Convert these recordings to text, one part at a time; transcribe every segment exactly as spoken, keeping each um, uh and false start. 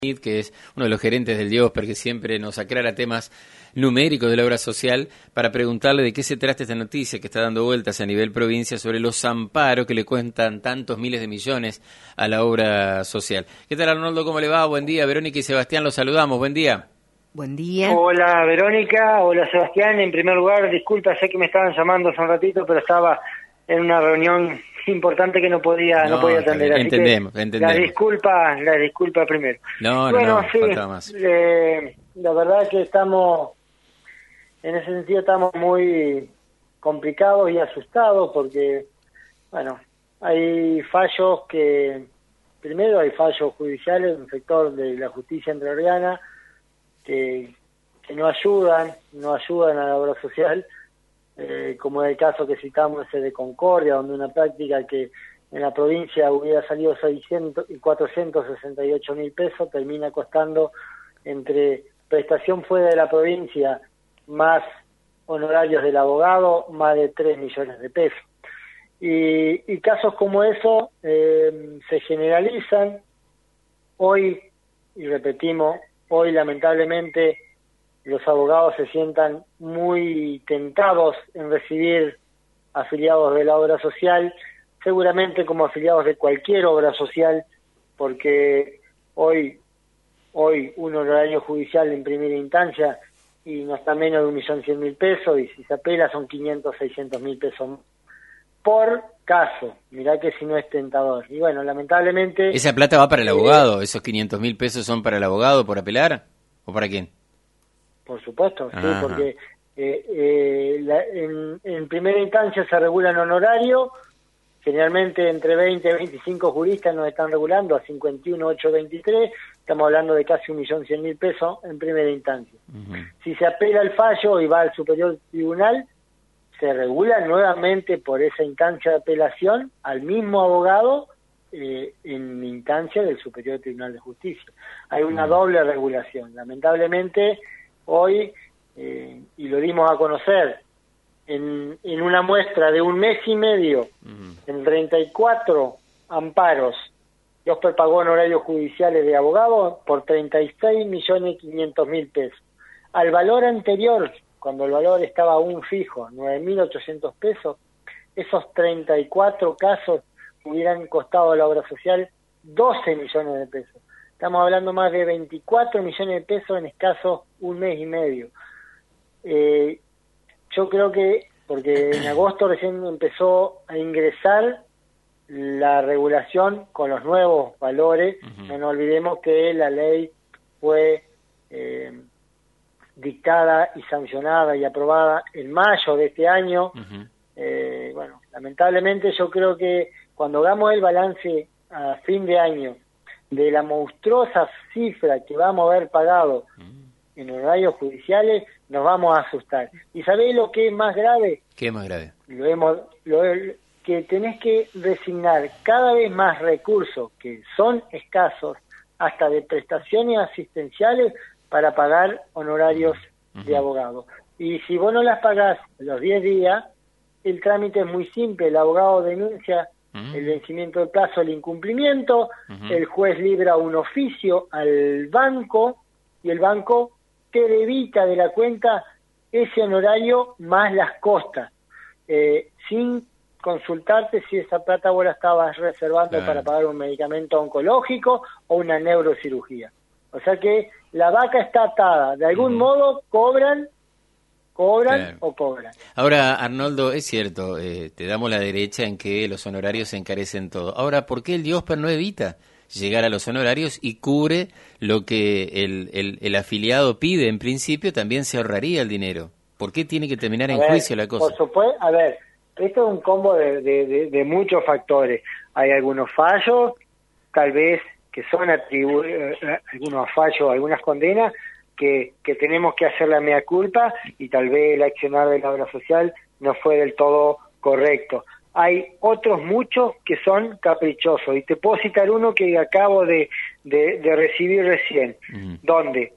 que es uno de los gerentes del Diosper, que siempre nos aclara temas numéricos de la obra social, para preguntarle de qué se trata esta noticia que está dando vueltas a nivel provincia sobre los amparos que le cuentan tantos miles de millones a la obra social. ¿Qué tal, Arnoldo? ¿Cómo le va? Buen día. Verónica y Sebastián, los saludamos. Buen día. Buen día. Hola, Verónica. Hola, Sebastián. En primer lugar, disculpa, sé que me estaban llamando hace un ratito, pero estaba en una reunión importante que no podía no, no podía atender. Así entendemos, que entendemos. La disculpa, la disculpa primero. No, no, bueno, no, sí, faltaba más. Eh, la verdad que estamos, en ese sentido, estamos muy complicados y asustados porque, bueno, hay fallos que, primero hay fallos judiciales en el sector de la justicia entrerriana que, que no ayudan, no ayudan a la obra social. Eh, como es el caso que citamos ese de Concordia, donde una práctica que en la provincia hubiera salido seiscientos y cuatrocientos sesenta y ocho mil pesos, termina costando, entre prestación fuera de la provincia más honorarios del abogado, más de tres millones de pesos. Y, y casos como eso eh, se generalizan. Hoy, y repetimos, hoy lamentablemente los abogados se sientan muy tentados en recibir afiliados de la obra social, seguramente como afiliados de cualquier obra social, porque hoy hoy un honorario judicial en primera instancia y no está menos de un millón cien mil pesos, y si se apela son quinientos, seiscientos mil pesos por caso. Mirá que si no es tentador. Y bueno, lamentablemente... ¿Esa plata va para el eh, abogado? ¿Esos quinientos mil pesos son para el abogado por apelar? ¿O para quién? Por supuesto, sí, Ajá. porque eh, eh, la, en, en primera instancia se regulan honorarios, generalmente entre veinte y veinticinco juristas nos están regulando a cincuenta y uno mil ochocientos veintitrés, estamos hablando de casi un millón cien mil pesos en primera instancia. Uh-huh. Si se apela el fallo y va al superior tribunal, se regula nuevamente por esa instancia de apelación al mismo abogado eh, en instancia del Superior Tribunal de Justicia. Hay una uh-huh. doble regulación. Lamentablemente, hoy, eh, y lo dimos a conocer, en, en una muestra de un mes y medio, uh-huh. en treinta y cuatro amparos, Diosper pagó honorarios judiciales de abogados por treinta y seis millones quinientos mil pesos. Al valor anterior, cuando el valor estaba aún fijo, nueve mil ochocientos pesos, esos treinta y cuatro casos hubieran costado a la obra social doce millones de pesos. Estamos hablando más de veinticuatro millones de pesos en escaso un mes y medio. Eh, yo creo que, porque en agosto recién empezó a ingresar la regulación con los nuevos valores, uh-huh. no nos olvidemos que la ley fue eh, dictada y sancionada y aprobada en mayo de este año. Uh-huh. Eh, bueno, lamentablemente yo creo que cuando hagamos el balance a fin de año de la monstruosa cifra que vamos a haber pagado en horarios judiciales, nos vamos a asustar. ¿Y sabés lo que es más grave? ¿Qué es más grave? Lo hemos, lo, que tenés que resignar cada vez más recursos, que son escasos, hasta de prestaciones asistenciales, para pagar honorarios uh-huh. de abogado. Y si vos no las pagás los diez días, el trámite es muy simple. El abogado denuncia uh-huh. el vencimiento del plazo, el incumplimiento, uh-huh. el juez libra un oficio al banco y el banco te debita de la cuenta ese honorario más las costas, eh, sin consultarte si esa plata vos la estabas reservando claro. para pagar un medicamento oncológico o una neurocirugía. O sea que la vaca está atada, de algún uh-huh. modo cobran, cobran claro. o cobran. Ahora, Arnoldo, es cierto, eh, te damos la derecha en que los honorarios se encarecen todo. Ahora, ¿por qué el Diosper no evita llegar a los honorarios y cubre lo que el, el, el afiliado pide? En principio también se ahorraría el dinero. ¿Por qué tiene que terminar a en ver, juicio la cosa? Por supuesto, a ver, esto es un combo de, de, de, de muchos factores. Hay algunos fallos, tal vez, que son atribuidos, eh, algunos fallos, algunas condenas, que, que tenemos que hacer la mea culpa, y tal vez el accionar de la obra social no fue del todo correcto. Hay otros muchos que son caprichosos, y te puedo citar uno que acabo de, de, de recibir recién, uh-huh. donde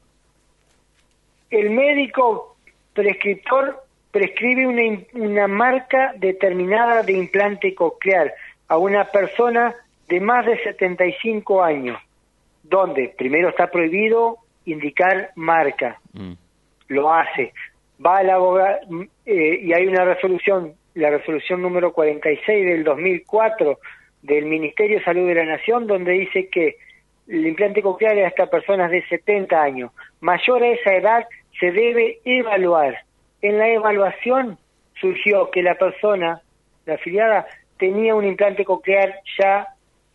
el médico prescriptor prescribe una, una marca determinada de implante coclear a una persona de más de setenta y cinco años. donde primero está prohibido indicar marca, mm. lo hace, va al abogado, eh, y hay una resolución, la resolución número cuarenta y seis del dos mil cuatro del Ministerio de Salud de la Nación, donde dice que el implante coclear es hasta personas de setenta años. Mayor a esa edad se debe evaluar. En la evaluación surgió que la persona, la afiliada, tenía un implante coclear ya,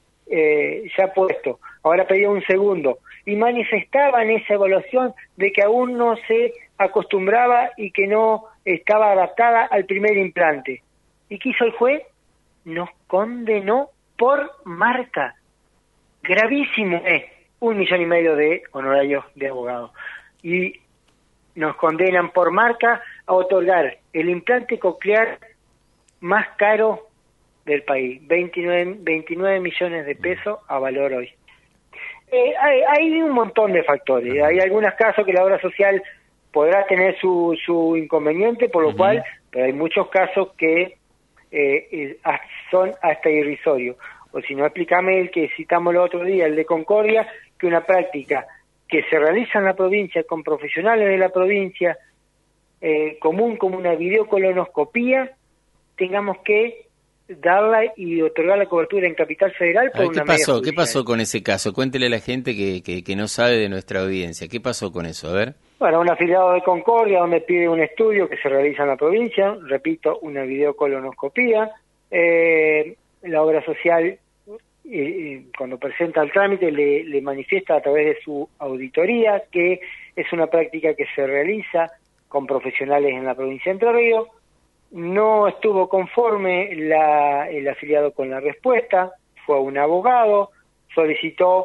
eh, ya puesto. Ahora pedía un segundo. Y manifestaba en esa evaluación de que aún no se acostumbraba y que no estaba adaptada al primer implante. ¿Y qué hizo el juez? Nos condenó por marca. Gravísimo es, eh, un millón y medio de honorarios de abogado. Y nos condenan por marca a otorgar el implante coclear más caro del país, veintinueve, veintinueve millones de pesos a valor hoy. Eh, hay, hay un montón de factores. Hay algunos casos que la obra social podrá tener su, su inconveniente, por lo uh-huh. cual, pero hay muchos casos que eh, son hasta irrisorios. O si no, explícame el que citamos el otro día, el de Concordia, que una práctica que se realiza en la provincia con profesionales de la provincia, eh, común como una videocolonoscopía, tengamos que darla y otorgar la cobertura en Capital Federal por Ay, una ¿qué pasó? medida ¿Qué pasó con ese caso? Cuéntele a la gente que, que, que no sabe de nuestra audiencia. ¿Qué pasó con eso? A ver. Bueno, un afiliado de Concordia donde pide un estudio que se realiza en la provincia, repito, una videocolonoscopía, eh, la obra social, eh, cuando presenta el trámite, le, le manifiesta a través de su auditoría que es una práctica que se realiza con profesionales en la provincia de Entre Ríos. No estuvo conforme la, el afiliado con la respuesta, fue a un abogado, solicitó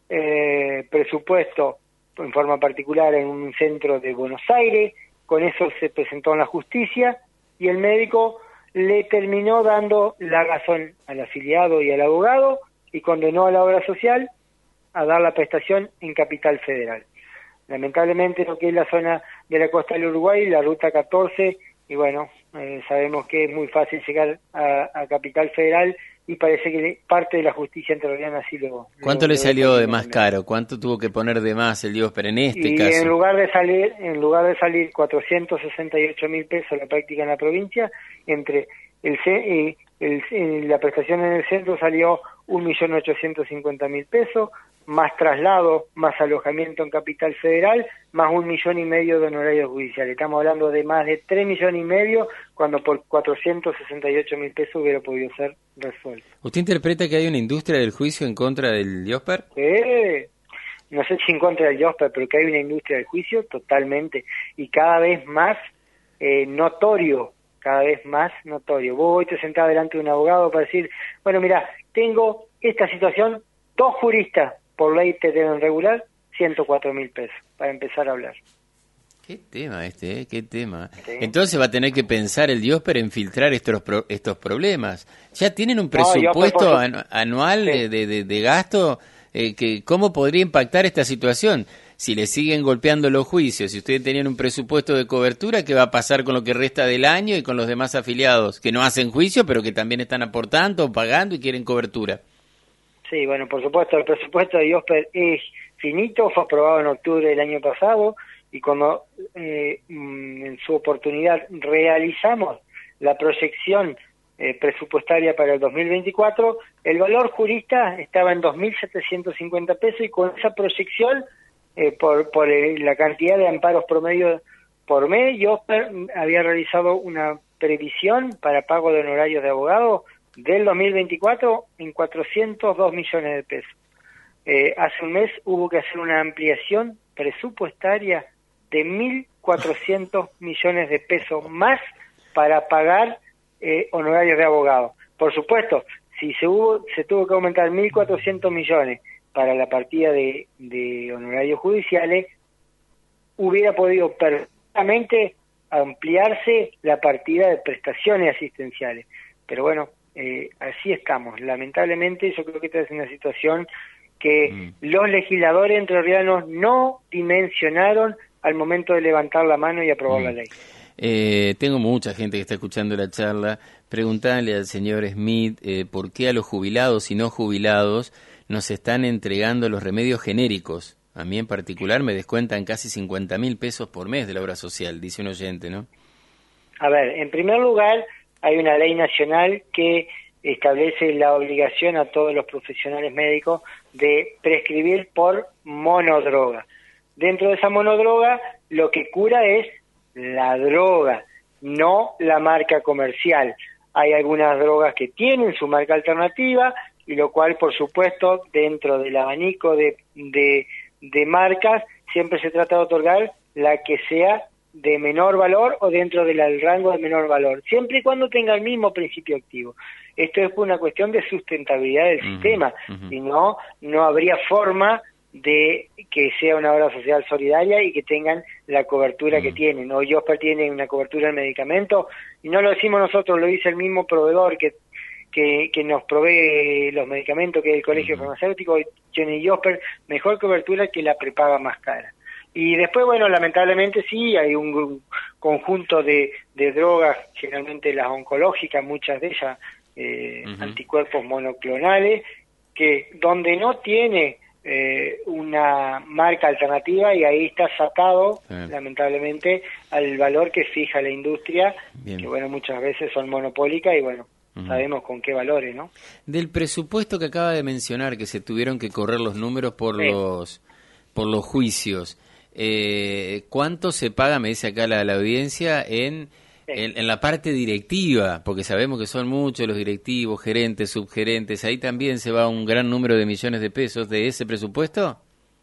eh, presupuesto en forma particular en un centro de Buenos Aires, con eso se presentó en la justicia y el médico le terminó dando la razón al afiliado y al abogado y condenó a la obra social a dar la prestación en Capital Federal. Lamentablemente lo que es la zona de la costa del Uruguay, la ruta catorce, y bueno, eh, sabemos que es muy fácil llegar a, a Capital Federal y parece que parte de la justicia entrerriana así lo... ¿Cuánto lo, le lo salió de más caro? ¿Cuánto tuvo que poner de más el Diosper en este y caso? en lugar de salir, en lugar de salir cuatrocientos sesenta y ocho mil pesos la práctica en la provincia, entre el, eh, el, el la prestación en el centro salió un millón ochocientos cincuenta mil pesos, más traslado, más alojamiento en Capital Federal, más un millón y medio de honorarios judiciales. Estamos hablando de más de tres millones y medio, cuando por cuatrocientos sesenta y ocho mil pesos hubiera podido ser resuelto. ¿Usted interpreta que hay una industria del juicio en contra del Diosper? Eh, no sé si en contra del Diosper, pero que hay una industria del juicio totalmente, y cada vez más eh, notorio, cada vez más notorio. Vos hoy te sentás delante de un abogado para decir, bueno, mira, tengo esta situación, dos juristas por ley te deben regular ciento cuatro mil pesos para empezar a hablar. Qué tema este, ¿eh? Qué tema. ¿Sí? Entonces va a tener que pensar el Diosper en filtrar estos pro, estos problemas. ¿Ya tienen un presupuesto no, anu anual sí. de, de, de gasto? Eh, que, ¿Cómo podría impactar esta situación? Si le siguen golpeando los juicios, si ustedes tenían un presupuesto de cobertura, ¿qué va a pasar con lo que resta del año y con los demás afiliados que no hacen juicio, pero que también están aportando, pagando y quieren cobertura? Sí, bueno, por supuesto, el presupuesto de Diosper es finito, fue aprobado en octubre del año pasado, y cuando eh, en su oportunidad realizamos la proyección eh, presupuestaria para el dos mil veinticuatro, el valor jurista estaba en dos mil setecientos cincuenta pesos, y con esa proyección, eh, por, por el, la cantidad de amparos promedio por mes, Diosper había realizado una previsión para pago de honorarios de abogados del dos mil veinticuatro en cuatrocientos dos millones de pesos. Eh, hace un mes hubo que hacer una ampliación presupuestaria de mil cuatrocientos millones de pesos más para pagar eh, honorarios de abogados. Por supuesto, si se hubo se tuvo que aumentar mil cuatrocientos millones para la partida de, de honorarios judiciales, hubiera podido perfectamente ampliarse la partida de prestaciones asistenciales. Pero bueno, Eh, así estamos. Lamentablemente yo creo que esta es una situación que mm. los legisladores entrerrianos no dimensionaron al momento de levantar la mano y aprobar mm. la ley. Eh, tengo mucha gente que está escuchando la charla. Preguntarle al señor Smith eh, por qué a los jubilados y no jubilados nos están entregando los remedios genéricos. A mí en particular me descuentan casi cincuenta mil pesos por mes de la obra social, dice un oyente, ¿no? A ver, en primer lugar, hay una ley nacional que establece la obligación a todos los profesionales médicos de prescribir por monodroga. Dentro de esa monodroga, lo que cura es la droga, no la marca comercial. Hay algunas drogas que tienen su marca alternativa, y lo cual, por supuesto, dentro del abanico de, de, de marcas, siempre se trata de otorgar la que sea de menor valor o dentro del rango de menor valor, siempre y cuando tenga el mismo principio activo. Esto es por una cuestión de sustentabilidad del uh-huh, sistema, uh-huh. Si no, no habría forma de que sea una obra social solidaria y que tengan la cobertura uh-huh. que tienen. Hoy Josper tiene una cobertura en medicamentos, y no lo decimos nosotros, lo dice el mismo proveedor que que, que nos provee los medicamentos, que es el Colegio uh-huh. Farmacéutico. Tiene Josper mejor cobertura que la prepaga más cara. Y después, bueno, lamentablemente sí, hay un, un conjunto de, de drogas, generalmente las oncológicas, muchas de ellas eh, uh-huh. anticuerpos monoclonales, que donde no tiene eh, una marca alternativa, y ahí está sacado, sí. lamentablemente, al valor que fija la industria, Bien. que bueno, muchas veces son monopólicas y bueno, uh-huh. sabemos con qué valores, ¿no? Del presupuesto que acaba de mencionar, que se tuvieron que correr los números por sí. los por los juicios, Eh, ¿cuánto se paga, me dice acá la, la audiencia, en, sí. en, en la parte directiva? Porque sabemos que son muchos los directivos, gerentes, subgerentes. ¿Ahí también se va un gran número de millones de pesos de ese presupuesto?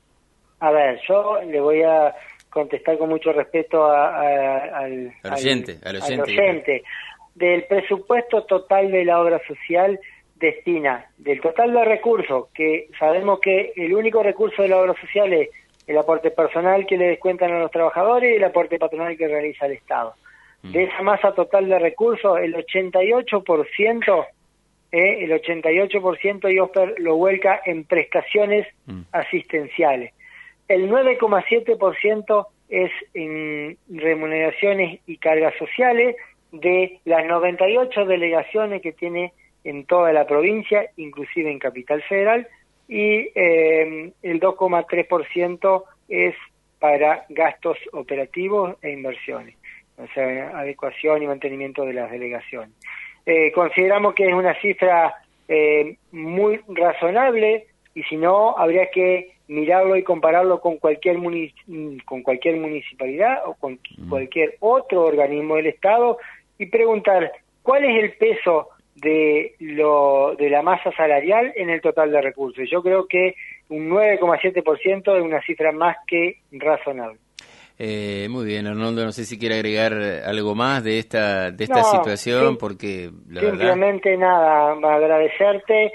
A ver, yo le voy a contestar con mucho respeto a, a, al, al oyente. Al, al oyente. Al oyente. Del presupuesto total de la obra social, destina, del total de recursos, que sabemos que el único recurso de la obra social es el aporte personal que le descuentan a los trabajadores y el aporte patronal que realiza el Estado. Mm. De esa masa total de recursos, el ochenta y ocho por ciento, eh, el ochenta y ocho por ciento Josper lo vuelca en prestaciones mm. asistenciales. El nueve coma siete por ciento es en remuneraciones y cargas sociales de las noventa y ocho delegaciones que tiene en toda la provincia, inclusive en Capital Federal, y eh, el dos coma tres por ciento es para gastos operativos e inversiones, o sea, adecuación y mantenimiento de las delegaciones. Eh, consideramos que es una cifra eh, muy razonable, y si no, habría que mirarlo y compararlo con cualquier munic con cualquier municipalidad o con cualquier otro organismo del Estado y preguntar cuál es el peso de lo de la masa salarial en el total de recursos. Yo creo que un nueve coma siete por ciento es una cifra más que razonable. Eh, muy bien, Arnoldo, no sé si quiere agregar algo más de esta de esta no, situación, sí, porque la simplemente verdad... nada, agradecerte,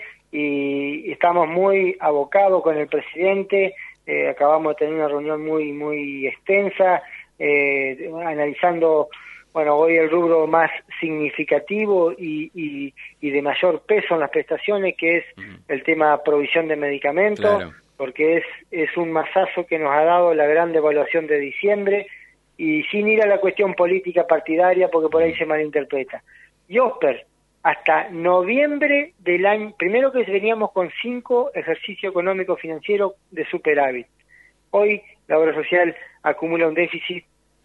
y estamos muy abocados con el presidente. Eh, acabamos de tener una reunión muy muy extensa, eh, analizando bueno, hoy el rubro más significativo y, y, y de mayor peso en las prestaciones, que es uh-huh. el tema provisión de medicamentos, claro. porque es, es un masazo que nos ha dado la gran devaluación de diciembre, y sin ir a la cuestión política partidaria, porque por ahí uh-huh. se malinterpreta. Josper, hasta noviembre del año, primero que veníamos con cinco ejercicios económicos financieros de superávit. Hoy la obra social acumula un déficit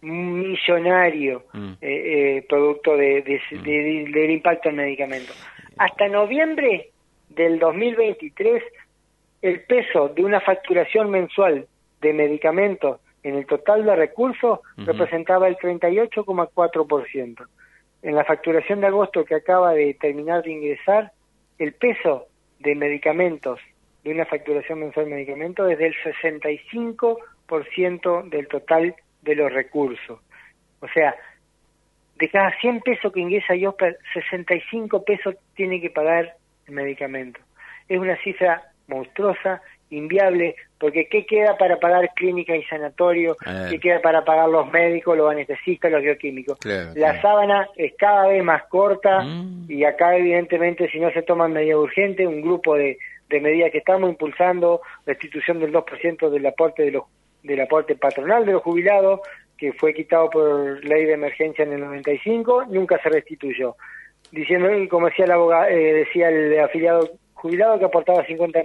millonario, mm. eh, eh, producto de, de, mm. de, de, del impacto en medicamentos. Hasta noviembre del dos mil veintitrés, el peso de una facturación mensual de medicamentos en el total de recursos uh-huh. representaba el treinta y ocho coma cuatro por ciento. En la facturación de agosto que acaba de terminar de ingresar, el peso de medicamentos, de una facturación mensual de medicamentos, es del sesenta y cinco por ciento del total de los recursos. O sea, de cada cien pesos que ingresa Josper, sesenta y cinco pesos tiene que pagar el medicamento. Es una cifra monstruosa, inviable, porque ¿qué queda para pagar clínica y sanatorio? ¿Qué queda para pagar los médicos, los anestesistas, los bioquímicos? Claro, la claro. sábana es cada vez más corta mm. y acá evidentemente, si no se toman medidas urgentes, un grupo de, de medidas que estamos impulsando, restitución del dos por ciento del aporte de los del aporte patronal de los jubilados, que fue quitado por ley de emergencia en el noventa y cinco, nunca se restituyó. Diciendo, como decía el abogado, eh, decía el afiliado jubilado, que aportaba cincuenta mil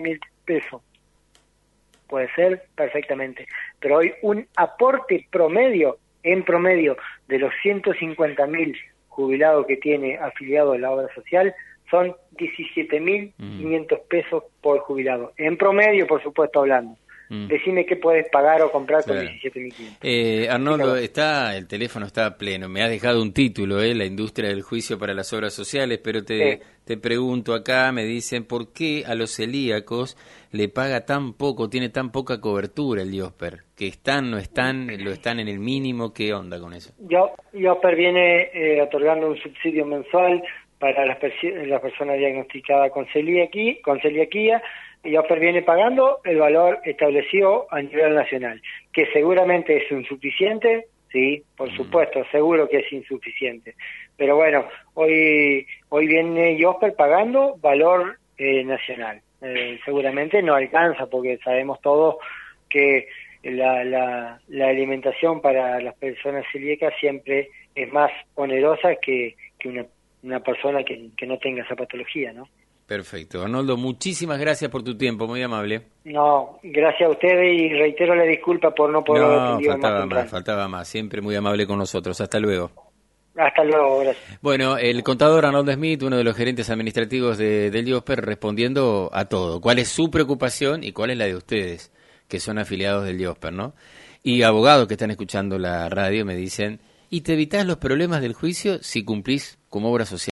pesos. Puede ser perfectamente. Pero hoy un aporte promedio, en promedio, de los ciento cincuenta mil jubilados que tiene afiliados a la obra social, son diecisiete mil quinientos pesos por jubilado. En promedio, por supuesto, hablando. Mm. Decime qué puedes pagar o comprar con claro. diecisiete mil quinientos. Eh, Arnoldo, está, el teléfono está pleno. Me has dejado un título, eh, La industria del juicio para las obras sociales, pero te, sí. te pregunto acá, me dicen, ¿por qué a los celíacos le paga tan poco, tiene tan poca cobertura el IOSPER? ¿Que están, no están, lo están en el mínimo? ¿Qué onda con eso? Yo, IOSPER viene eh, otorgando un subsidio mensual para las, pers- las personas diagnosticadas con celiaquía, con celiaquía. Y IOSPER viene pagando el valor establecido a nivel nacional, que seguramente es insuficiente, sí, por supuesto, seguro que es insuficiente. Pero bueno, hoy hoy viene IOSPER pagando valor eh, nacional. Eh, seguramente no alcanza, porque sabemos todos que la, la, la alimentación para las personas celíacas siempre es más onerosa que, que una, una persona que, que no tenga esa patología, ¿no? Perfecto. Arnoldo, muchísimas gracias por tu tiempo, muy amable. No, gracias a ustedes y reitero la disculpa por no poder haber atendido más. No, faltaba más, más, faltaba más. Siempre muy amable con nosotros. Hasta luego. Hasta luego, gracias. Bueno, el contador Arnoldo Smith, uno de los gerentes administrativos de, del IOSPER, respondiendo a todo. ¿Cuál es su preocupación y cuál es la de ustedes, que son afiliados del IOSPER, ¿no? Y abogados que están escuchando la radio me dicen, ¿y te evitás los problemas del juicio si cumplís como obra social?